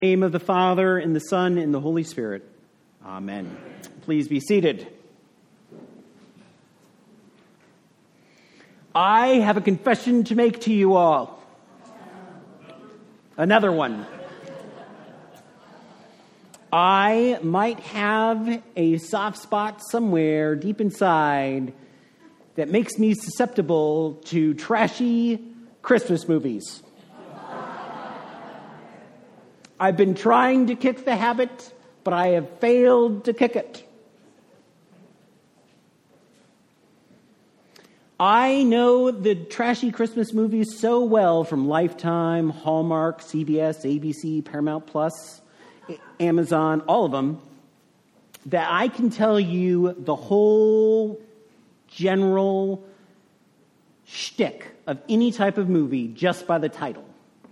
In the name of the Father, and the Son, and the Holy Spirit. Amen. Please be seated. I have a confession to make to you all. Another one. I might have a soft spot somewhere deep inside that makes me susceptible to trashy Christmas movies. I've been trying to kick the habit, but I have failed to kick it. I know the trashy Christmas movies so well from Lifetime, Hallmark, CBS, ABC, Paramount Plus, Amazon, all of them, that I can tell you the whole general shtick of any type of movie just by the title.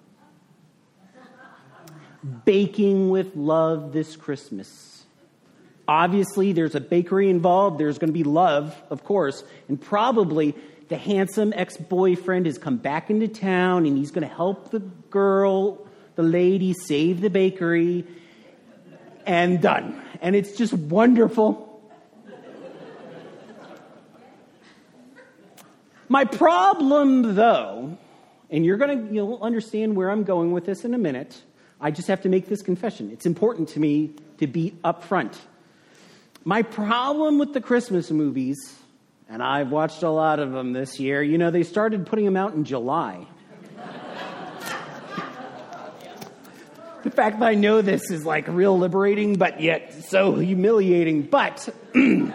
Baking with love this Christmas. Obviously, there's a bakery involved. There's going to be love, of course. And probably the handsome ex-boyfriend has come back into town and he's going to help the girl, the lady, save the bakery. And done. And it's just wonderful. My problem, though, and you'll understand where I'm going with this in a minute. I just have to make this confession. It's important to me to be upfront. My problem with the Christmas movies, and I've watched a lot of them this year, they started putting them out in July. The fact that I know this is like real liberating, but yet so humiliating. But the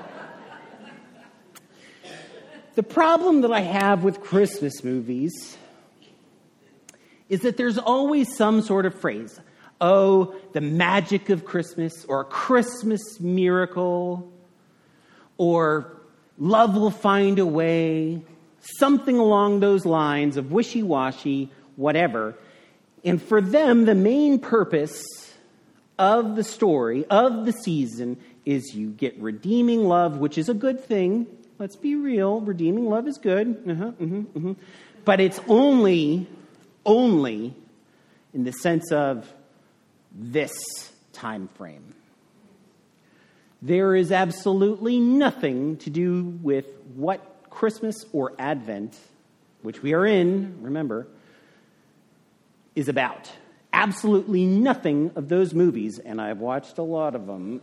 problem that I have with Christmas movies is that there's always some sort of phrase. Oh, the magic of Christmas, or a Christmas miracle, or love will find a way, something along those lines of wishy-washy, whatever. And for them, the main purpose of the story, of the season, is you get redeeming love, which is a good thing. Let's be real. Redeeming love is good. But it's only in the sense of this time frame. There is absolutely nothing to do with what Christmas or Advent, which we are in, remember, is about. Absolutely nothing of those movies, and I've watched a lot of them.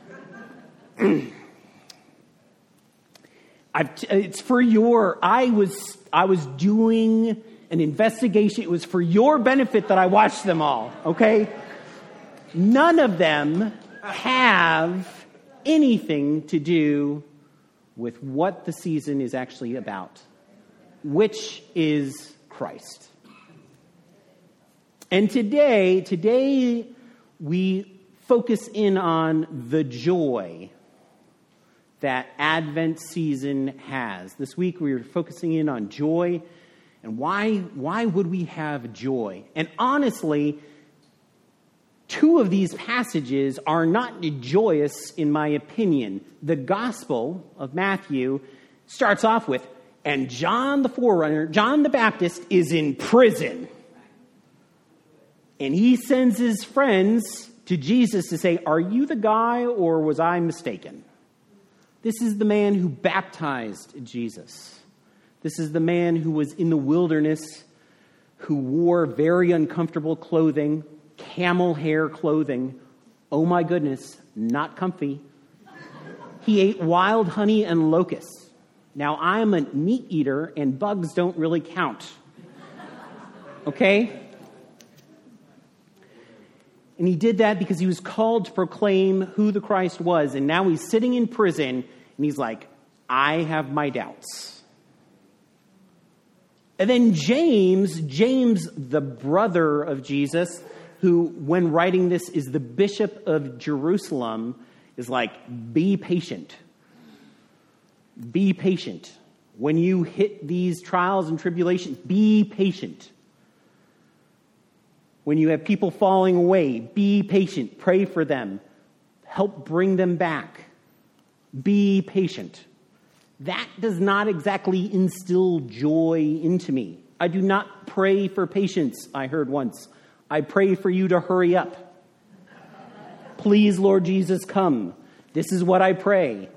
It's for your... I was doing an investigation. It was for your benefit that I watched them all, okay? None of them have anything to do with what the season is actually about, which is Christ. And today we focus in on the joy that Advent season has. This week we are focusing in on joy. And why would we have joy? And honestly, two of these passages are not joyous in my opinion. The Gospel of Matthew starts off with, and John the forerunner, John the Baptist, is in prison. And he sends his friends to Jesus to say, are you the guy or was I mistaken? This is the man who baptized Jesus. This is the man who was in the wilderness, who wore very uncomfortable clothing, camel hair clothing. Oh my goodness, not comfy. He ate wild honey and locusts. Now, I am a meat eater, and bugs don't really count. Okay? And he did that because he was called to proclaim who the Christ was. And now he's sitting in prison, and he's like, I have my doubts. And then James, the brother of Jesus, who, when writing this, is the bishop of Jerusalem, is like, be patient. Be patient. When you hit these trials and tribulations, be patient. When you have people falling away, be patient. Pray for them. Help bring them back. Be patient. That does not exactly instill joy into me. I do not pray for patience, I heard once. I pray for you to hurry up. Please, Lord Jesus, come. This is what I pray.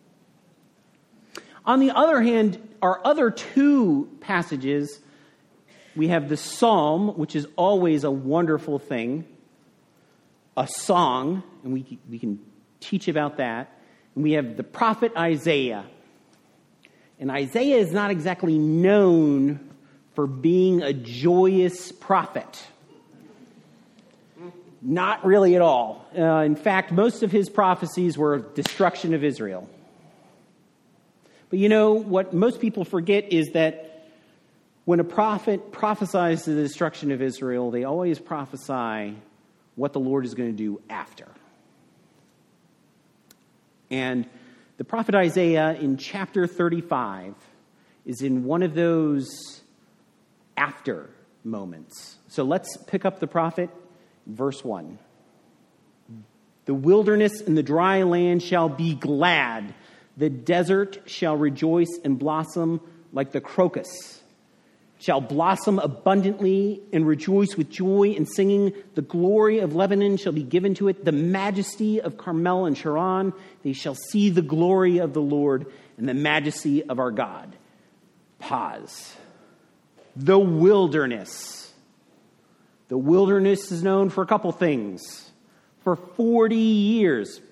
On the other hand, our other two passages, we have the Psalm, which is always a wonderful thing, a song, and we can teach about that. And we have the prophet Isaiah. And Isaiah is not exactly known for being a joyous prophet. Not really at all. In fact, most of his prophecies were destruction of Israel. But you know, what most people forget is that when a prophet prophesies the destruction of Israel, they always prophesy what the Lord is going to do after. And the prophet Isaiah in chapter 35 is in one of those after moments. So let's pick up the prophet. Verse 1. The wilderness and the dry land shall be glad. The desert shall rejoice and blossom like the crocus. Shall blossom abundantly and rejoice with joy and singing. The glory of Lebanon shall be given to it. The majesty of Carmel and Sharon. They shall see the glory of the Lord and the majesty of our God. Pause. The wilderness. The wilderness is known for a couple things. For 40 years,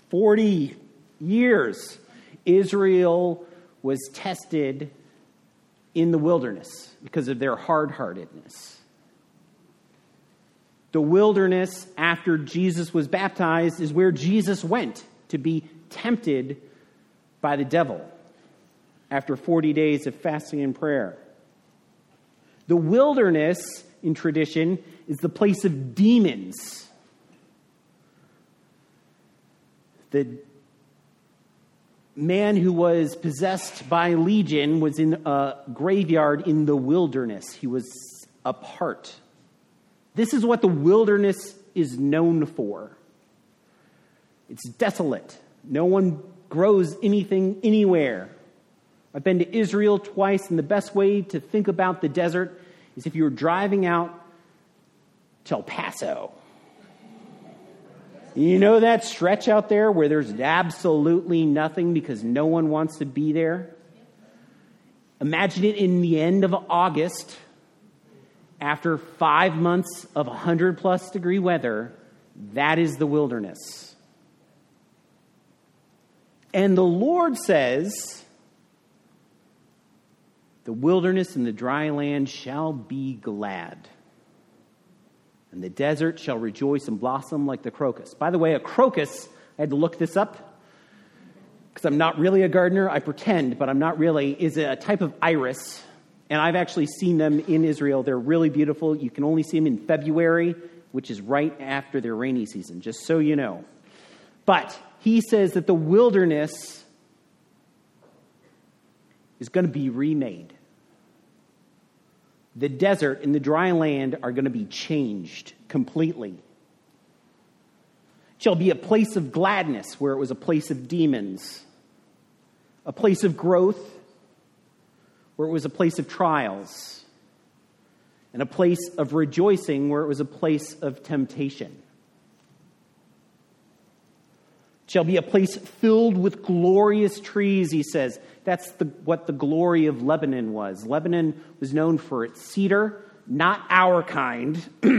Israel was tested in the wilderness because of their hard-heartedness. The wilderness, after Jesus was baptized, is where Jesus went to be tempted by the devil after 40 days of fasting and prayer. The wilderness, in tradition, is the place of demons. The man who was possessed by Legion was in a graveyard in the wilderness. He was apart. This is what the wilderness is known for. It's desolate. No one grows anything anywhere. I've been to Israel twice, and the best way to think about the desert is if you were driving out to El Paso. You know that stretch out there where there's absolutely nothing because no one wants to be there? Imagine it in the end of August, after 5 months of 100-plus degree weather. That is the wilderness. And the Lord says, the wilderness and the dry land shall be glad, and the desert shall rejoice and blossom like the crocus. By the way, a crocus, I had to look this up because I'm not really a gardener. I pretend, but I'm not really, is a type of iris. And I've actually seen them in Israel. They're really beautiful. You can only see them in February, which is right after their rainy season, just so you know. But he says that the wilderness is going to be remade. The desert and the dry land are going to be changed completely. It shall be a place of gladness where it was a place of demons. A place of growth where it was a place of trials. And a place of rejoicing where it was a place of temptation. It shall be a place filled with glorious trees, he says. That's what the glory of Lebanon was. Lebanon was known for its cedar, not our kind.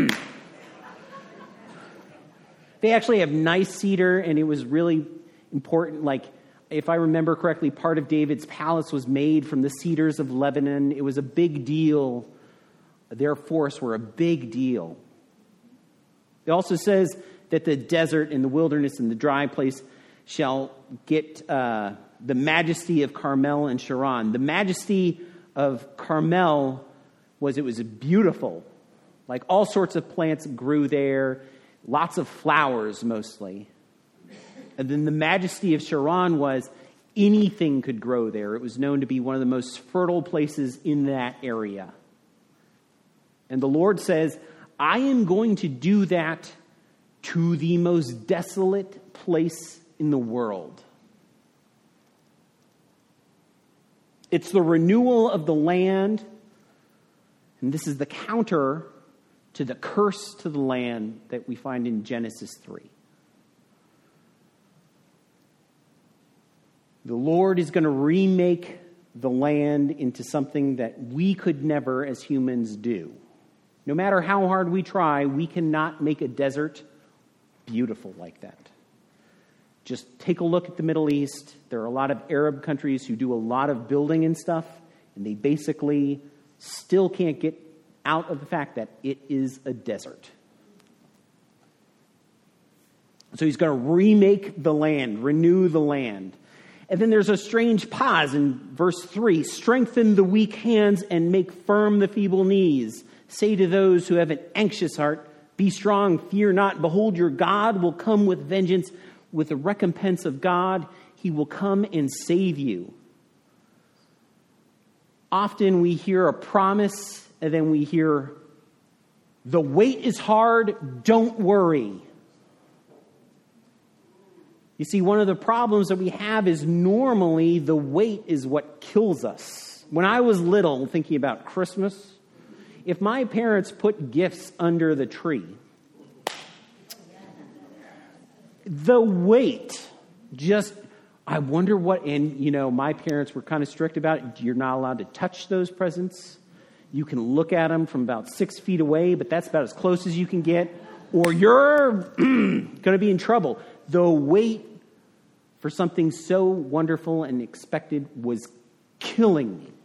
They actually have nice cedar, and it was really important. Like, if I remember correctly, part of David's palace was made from the cedars of Lebanon. It was a big deal. Their forests were a big deal. It also says that the desert and the wilderness and the dry place shall get the majesty of Carmel and Sharon. The majesty of Carmel was, it was beautiful. Like all sorts of plants grew there, lots of flowers mostly. And then the majesty of Sharon was anything could grow there. It was known to be one of the most fertile places in that area. And the Lord says, I am going to do that to the most desolate place in the world. It's the renewal of the land, and this is the counter to the curse to the land that we find in Genesis 3. The Lord is going to remake the land into something that we could never as humans do. No matter how hard we try, we cannot make a desert beautiful like that. Just take a look at the Middle East. There are a lot of Arab countries who do a lot of building and stuff, and they basically still can't get out of the fact that it is a desert. So he's going to remake the land, renew the land. And then there's a strange pause in verse 3. Strengthen the weak hands and make firm the feeble knees. Say to those who have an anxious heart, be strong, fear not. Behold, your God will come with vengeance. With the recompense of God, he will come and save you. Often we hear a promise, and then we hear, the wait is hard, don't worry. You see, one of the problems that we have is normally the wait is what kills us. When I was little, thinking about Christmas, if my parents put gifts under the tree, the wait just, I wonder what, and my parents were kind of strict about it. You're not allowed to touch those presents. You can look at them from about 6 feet away, but that's about as close as you can get, or you're going to be in trouble. The wait for something so wonderful and expected was killing me.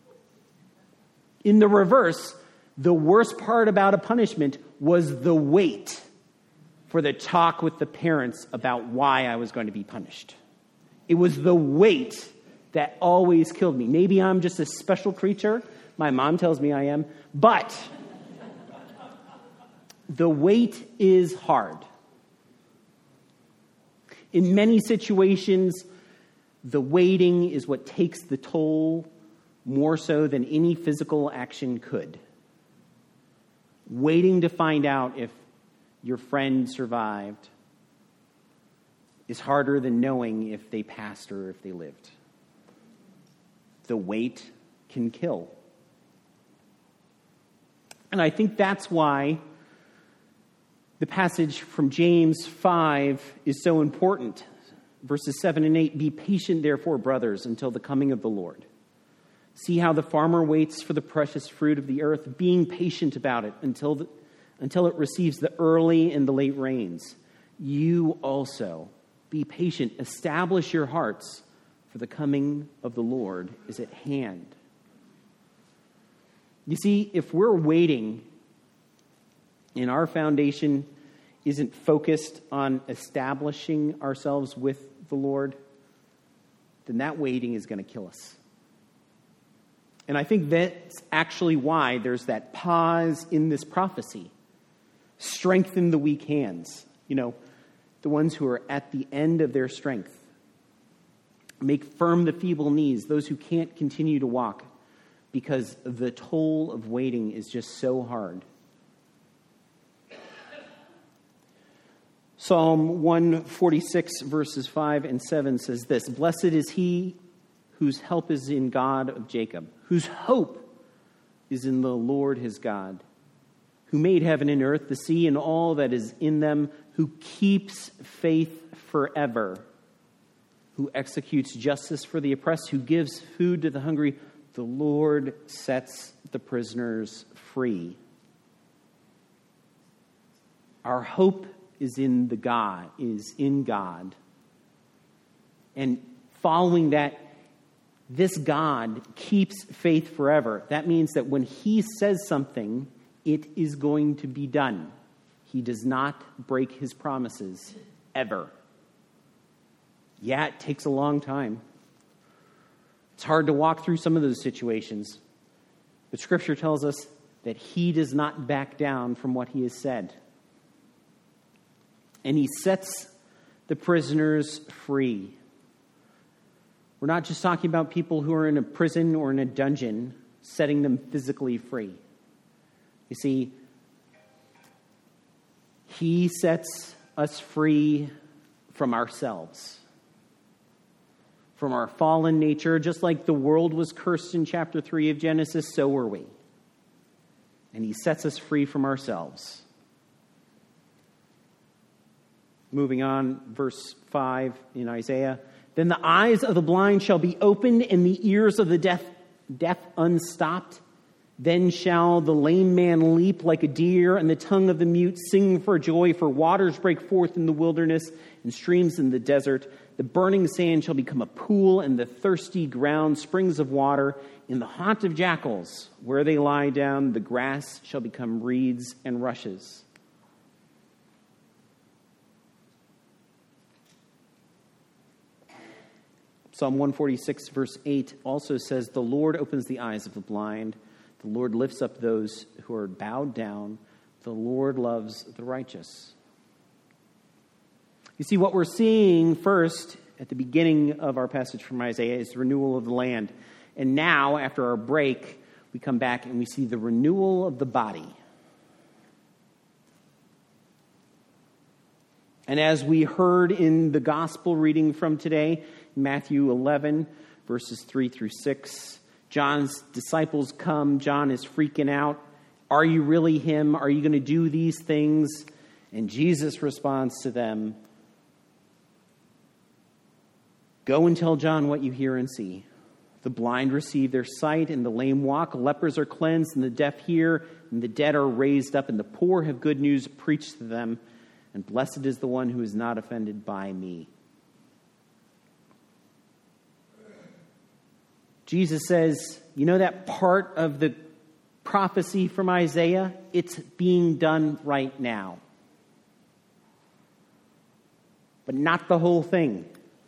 In the reverse, the worst part about a punishment was the wait for the talk with the parents about why I was going to be punished. It was the wait that always killed me. Maybe I'm just a special creature. My mom tells me I am. But the wait is hard. In many situations, the waiting is what takes the toll more so than any physical action could. Waiting to find out if your friend survived is harder than knowing if they passed or if they lived. The wait can kill. And I think that's why the passage from James 5 is so important. Verses 7 and 8, be patient, therefore, brothers, until the coming of the Lord. See how the farmer waits for the precious fruit of the earth, being patient about it until it receives the early and the late rains. You also be patient. Establish your hearts, for the coming of the Lord is at hand. You see, if we're waiting and our foundation isn't focused on establishing ourselves with the Lord, then that waiting is going to kill us. And I think that's actually why there's that pause in this prophecy. Strengthen the weak hands, the ones who are at the end of their strength. Make firm the feeble knees, those who can't continue to walk, because the toll of waiting is just so hard. Psalm 146, verses 5 and 7 says this, blessed is he whose help is in God of Jacob, whose hope is in the Lord his God, who made heaven and earth, the sea and all that is in them, who keeps faith forever, who executes justice for the oppressed, who gives food to the hungry. The Lord sets the prisoners free. Our hope is in God. And following that, this God keeps faith forever. That means that when he says something, it is going to be done. He does not break his promises, ever. Yeah, it takes a long time. It's hard to walk through some of those situations. But Scripture tells us that he does not back down from what he has said. And he sets the prisoners free. We're not just talking about people who are in a prison or in a dungeon, setting them physically free. You see, he sets us free from ourselves, from our fallen nature. Just like the world was cursed in chapter 3 of Genesis, so were we. and he sets us free from ourselves. Moving on, verse 5 in Isaiah. Then the eyes of the blind shall be opened, and the ears of the deaf unstopped. Then shall the lame man leap like a deer, and the tongue of the mute sing for joy. For waters break forth in the wilderness, and streams in the desert. The burning sand shall become a pool, and the thirsty ground springs of water. In the haunt of jackals, where they lie down, the grass shall become reeds and rushes. Psalm 146, verse 8 also says, the Lord opens the eyes of the blind. The Lord lifts up those who are bowed down. The Lord loves the righteous. You see, what we're seeing first at the beginning of our passage from Isaiah is the renewal of the land. And now, after our break, we come back and we see the renewal of the body. And as we heard in the gospel reading from today, Matthew 11, verses 3 through 6, John's disciples come. John is freaking out. Are you really him? Are you going to do these things? And Jesus responds to them, go and tell John what you hear and see. The blind receive their sight, and the lame walk. Lepers are cleansed, and the deaf hear, and the dead are raised up, and the poor have good news preached to them. And blessed is the one who is not offended by me. Jesus says, you know that part of the prophecy from Isaiah? It's being done right now. But not the whole thing.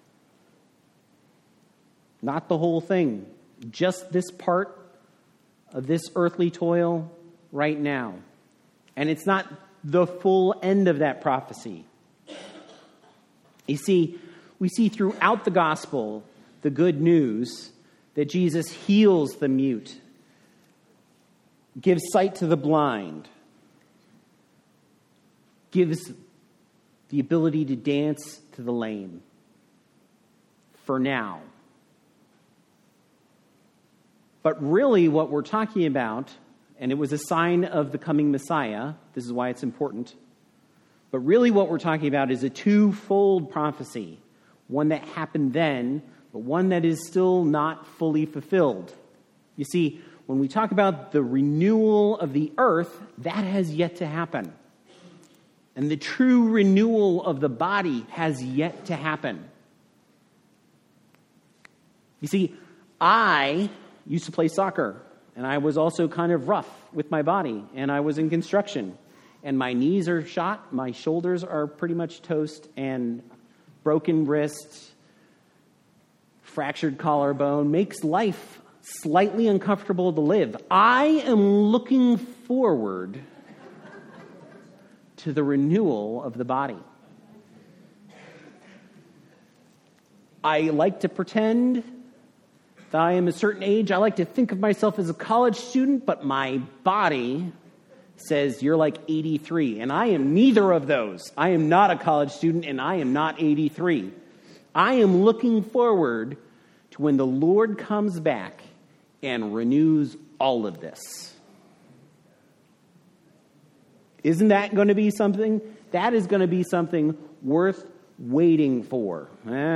Not the whole thing. Just this part of this earthly toil right now. And it's not the full end of that prophecy. You see, we see throughout the gospel the good news that Jesus heals the mute, gives sight to the blind, gives the ability to dance to the lame. For now. But really what we're talking about, and it was a sign of the coming Messiah, this is why it's important, but really what we're talking about is a twofold prophecy. One that happened then, but one that is still not fully fulfilled. You see, when we talk about the renewal of the earth, that has yet to happen. And the true renewal of the body has yet to happen. You see, I used to play soccer, and I was also kind of rough with my body, and I was in construction. And my knees are shot, my shoulders are pretty much toast, and broken wrists, fractured collarbone, makes life slightly uncomfortable to live. I am looking forward to the renewal of the body. I like to pretend that I am a certain age. I like to think of myself as a college student, but my body says you're like 83, and I am neither of those. I am not a college student, and I am not 83. I am looking forward to when the Lord comes back and renews all of this. Isn't that going to be something? That is going to be something worth waiting for.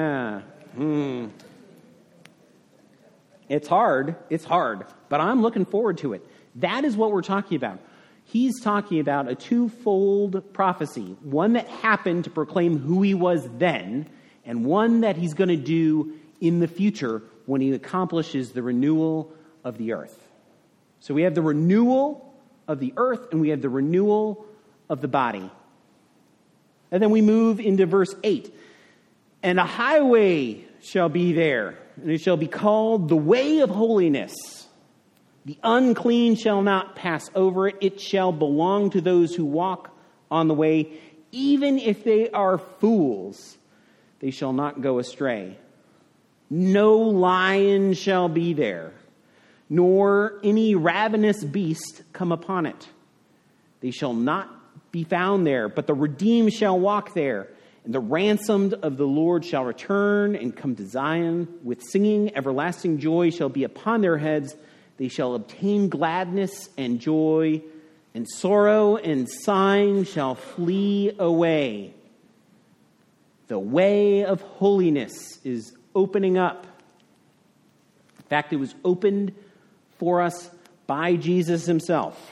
It's hard, but I'm looking forward to it. That is what we're talking about. He's talking about a twofold prophecy, one that happened to proclaim who he was then, and one that he's going to do in the future when he accomplishes the renewal of the earth. So we have the renewal of the earth, and we have the renewal of the body. And then we move into verse 8. And a highway shall be there, and it shall be called the way of holiness. The unclean shall not pass over it. It shall belong to those who walk on the way. Even if they are fools, they shall not go astray. No lion shall be there, nor any ravenous beast come upon it. They shall not be found there, but the redeemed shall walk there. And the ransomed of the Lord shall return and come to Zion with singing. Everlasting joy shall be upon their heads. They shall obtain gladness and joy and sorrow and sighing shall flee away. The way of holiness is opening up. In fact, it was opened for us by Jesus himself.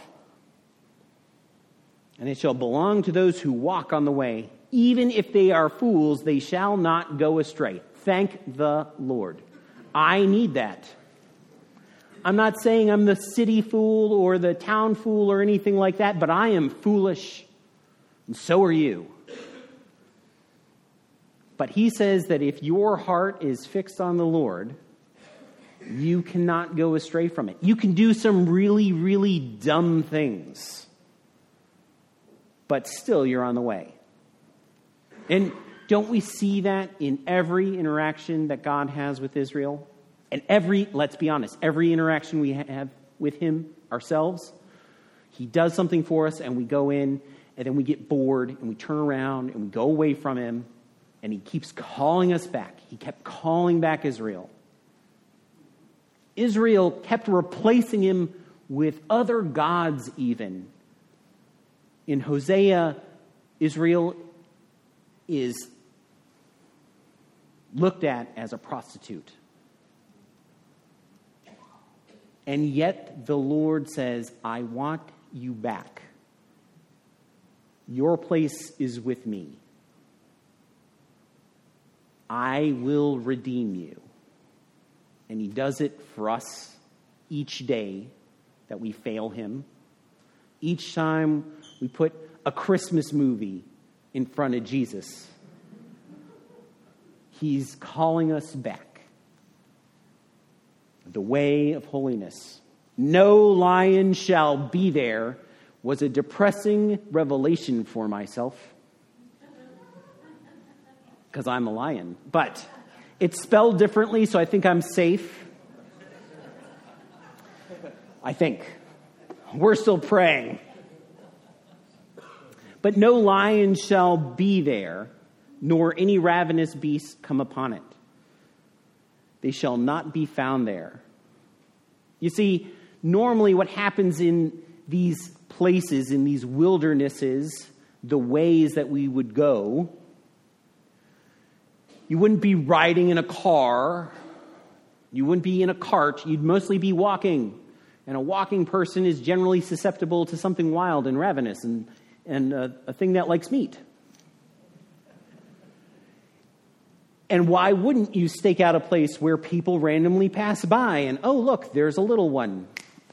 And it shall belong to those who walk on the way. Even if they are fools, they shall not go astray. Thank the Lord. I need that. I'm not saying I'm the city fool or the town fool or anything like that, but I am foolish, and so are you. But he says that if your heart is fixed on the Lord, you cannot go astray from it. You can do some really, really dumb things, but still you're on the way. And don't we see that in every interaction that God has with Israel? And let's be honest, every interaction we have with him ourselves, he does something for us and we go in and then we get bored and we turn around and we go away from him and he keeps calling us back. He kept calling back Israel. Israel kept replacing him with other gods even. In Hosea, Israel is looked at as a prostitute. And yet the Lord says, I want you back. Your place is with me. I will redeem you. And he does it for us each day that we fail him. Each time we put a Christmas movie in front of Jesus, he's calling us back. The way of holiness. No lion shall be there was a depressing revelation for myself. Because I'm a lion. But it's spelled differently, so I think I'm safe. I think. We're still praying. But no lion shall be there, nor any ravenous beast come upon it. They shall not be found there. You see, normally what happens in these places, in these wildernesses, the ways that we would go, you wouldn't be riding in a car. You wouldn't be in a cart. You'd mostly be walking. And a walking person is generally susceptible to something wild and ravenous and a thing that likes meat. And why wouldn't you stake out a place where people randomly pass by and, oh, look, there's a little one?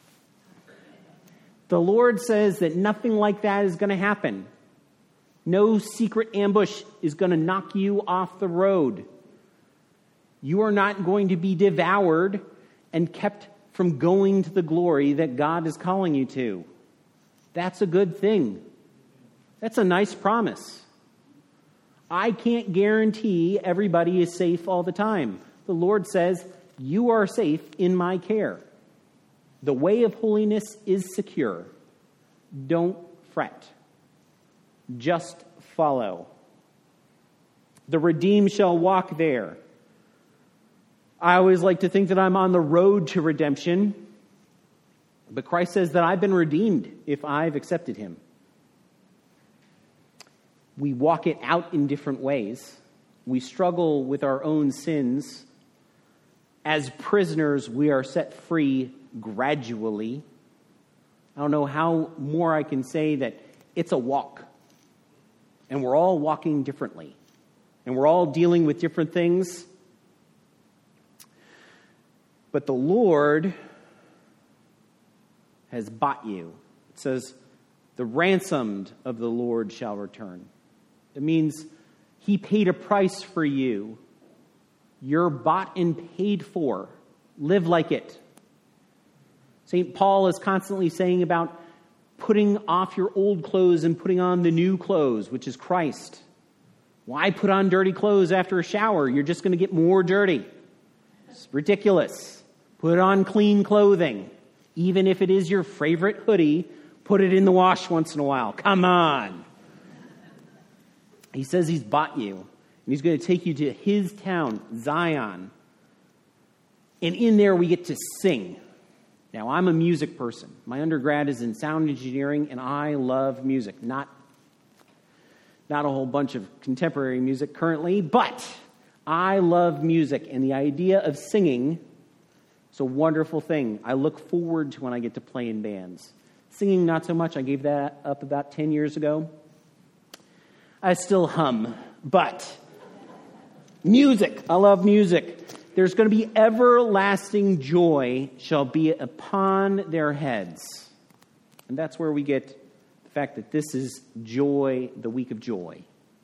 The Lord says that nothing like that is going to happen. No secret ambush is going to knock you off the road. You are not going to be devoured and kept from going to the glory that God is calling you to. That's a good thing. That's a nice promise. I can't guarantee everybody is safe all the time. The Lord says, you are safe in my care. The way of holiness is secure. Don't fret. Just follow. The redeemed shall walk there. I always like to think that I'm on the road to redemption, but Christ says that I've been redeemed if I've accepted him. We walk it out in different ways. We struggle with our own sins. As prisoners, we are set free gradually. I don't know how more I can say that it's a walk. And we're all walking differently. And we're all dealing with different things. But the Lord has bought you. It says, the ransomed of the Lord shall return. It means he paid a price for you. You're bought and paid for. Live like it. St. Paul is constantly saying about putting off your old clothes and putting on the new clothes, which is Christ. Why put on dirty clothes after a shower? You're just going to get more dirty. It's ridiculous. Put on clean clothing. Even if it is your favorite hoodie, put it in the wash once in a while. Come on. He says he's bought you. And he's going to take you to his town, Zion. And in there we get to sing. Now, I'm a music person. My undergrad is in sound engineering, and I love music. Not a whole bunch of contemporary music currently, but I love music, and the idea of singing is a wonderful thing. I look forward to when I get to play in bands. Singing, not so much. I gave that up about 10 years ago. I still hum, but music. I love music. There's going to be everlasting joy shall be upon their heads. And that's where we get the fact that this is joy, the week of joy.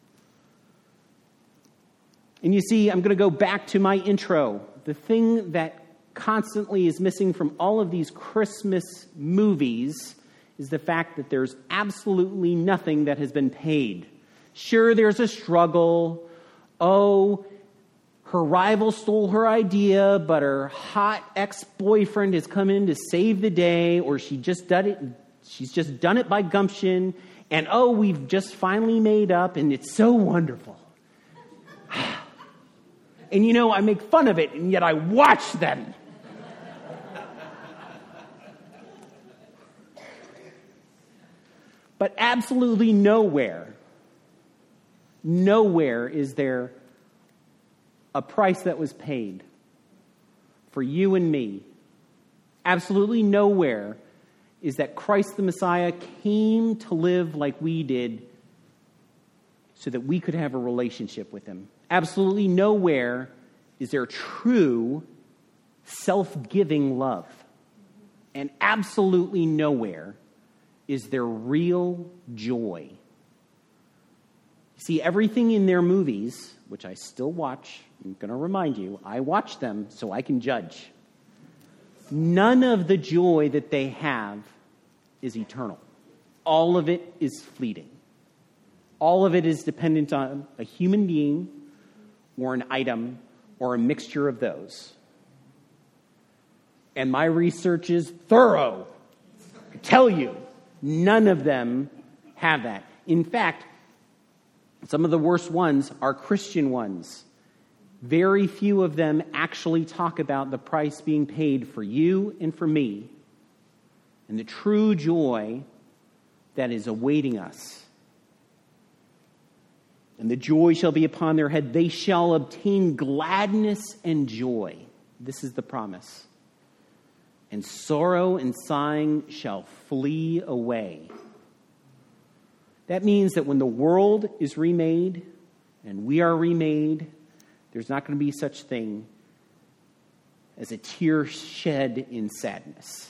And you see, I'm going to go back to my intro. The thing that constantly is missing from all of these Christmas movies is the fact that there's absolutely nothing that has been paid. Sure, there's a struggle. Oh, her rival stole her idea, but her hot ex-boyfriend has come in to save the day, or she's just done it by gumption, and oh, we've just finally made up, and it's so wonderful. And you know, I make fun of it, and yet I watch them. But absolutely nowhere is there a price that was paid for you and me. Absolutely nowhere is that Christ the Messiah came to live like we did so that we could have a relationship with him. Absolutely nowhere is there true self-giving love. And absolutely nowhere is there real joy. See, everything in their movies, which I still watch, I'm going to remind you, I watch them so I can judge. None of the joy that they have is eternal. All of it is fleeting. All of it is dependent on a human being or an item or a mixture of those. And my research is thorough. I tell you, none of them have that. In fact, some of the worst ones are Christian ones. Very few of them actually talk about the price being paid for you and for me and the true joy that is awaiting us. And the joy shall be upon their head. They shall obtain gladness and joy. This is the promise. And sorrow and sighing shall flee away. That means that when the world is remade and we are remade, there's not going to be such thing as a tear shed in sadness.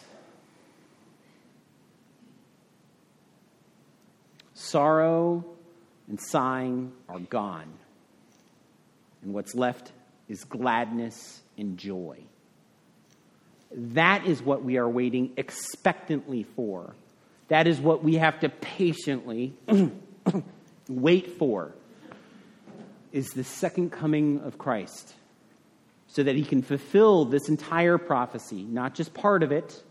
Sorrow and sighing are gone. And what's left is gladness and joy. That is what we are waiting expectantly for. That is what we have to patiently wait for, is the second coming of Christ, so that he can fulfill this entire prophecy, not just part of it,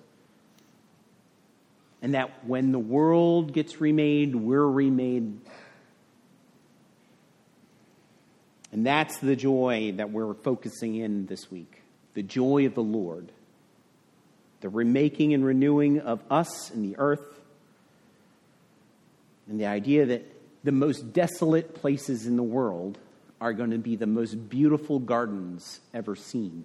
and that when the world gets remade, we're remade. And that's the joy that we're focusing in this week, the joy of the Lord, the remaking and renewing of us and the earth, and the idea that the most desolate places in the world are going to be the most beautiful gardens ever seen.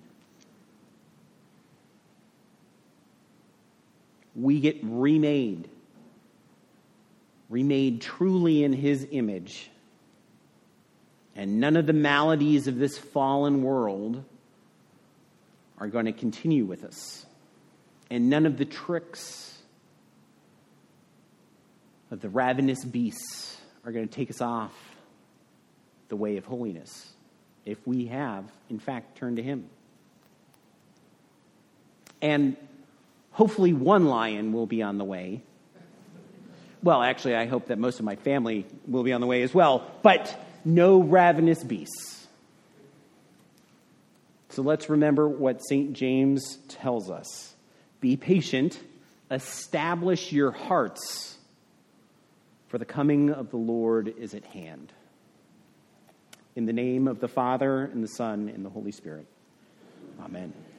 We get remade truly in his image. And none of the maladies of this fallen world are going to continue with us. And none of the tricks of the ravenous beasts are going to take us off the way of holiness if we have, in fact, turned to him. And hopefully one lion will be on the way. Well, actually, I hope that most of my family will be on the way as well, but no ravenous beasts. So let's remember what St. James tells us. Be patient, establish your hearts, for the coming of the Lord is at hand. In the name of the Father, and the Son, and the Holy Spirit. Amen.